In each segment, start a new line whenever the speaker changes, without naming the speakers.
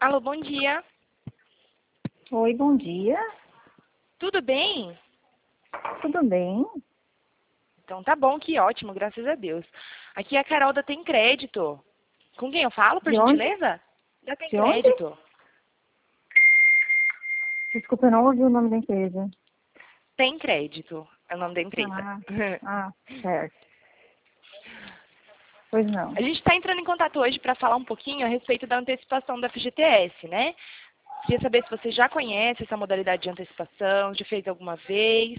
Alô, bom dia.
Oi, bom dia.
Tudo bem?
Tudo bem?
Então tá bom, que ótimo, graças a Deus. Aqui é a Carol da Tem Crédito. Com quem eu falo, por
De onde?
gentileza? Da Tem
De onde?
Crédito.
Desculpa, eu não ouvi o nome da empresa.
Tem Crédito é o nome da empresa.
Certo. Pois não.
A gente está entrando em contato hoje para falar um pouquinho a respeito da antecipação da FGTS, né? Queria saber se você já conhece essa modalidade de antecipação, já fez alguma vez.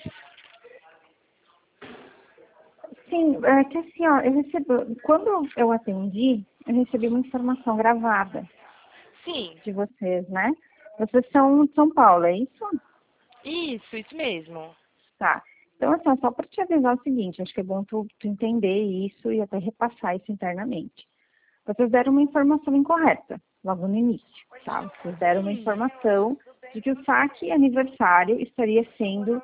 Sim, é que assim, ó, quando eu atendi, eu recebi uma informação gravada
Sim,
de vocês, né? Vocês são de São Paulo, é isso?
isso mesmo.
Tá. Então, assim, ó, só para te avisar o seguinte, acho que é bom tu entender isso e até repassar isso internamente. Vocês deram uma informação incorreta, logo no início, tá? Vocês deram uma informação de que o saque aniversário estaria sendo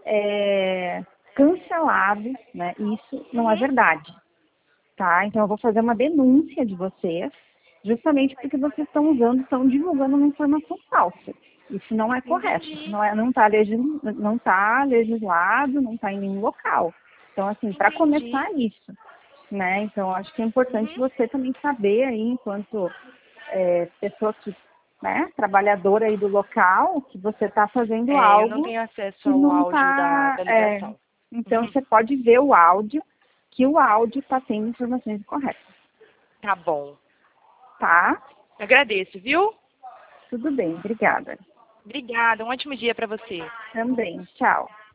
cancelado, né? Isso não é verdade, tá? Então eu vou fazer uma denúncia de vocês, justamente porque vocês estão divulgando uma informação falsa. Isso não é correto,
Entendi,
não está legislado, não está em nenhum local. Então, assim, para
entendi.
começar isso, né? Então, acho que é importante
Uhum.
você também saber aí, enquanto pessoa que, né, trabalhadora aí do local, que você está fazendo
Eu não
algo
tenho acesso
que
ao
não
áudio da,
está.
da ligação.
Então, você pode ver o áudio, que o áudio está tendo informações incorretas,
Tá bom.
tá?
Agradeço, viu?
Tudo bem, obrigada.
Obrigada, um ótimo dia para você.
Também, tchau.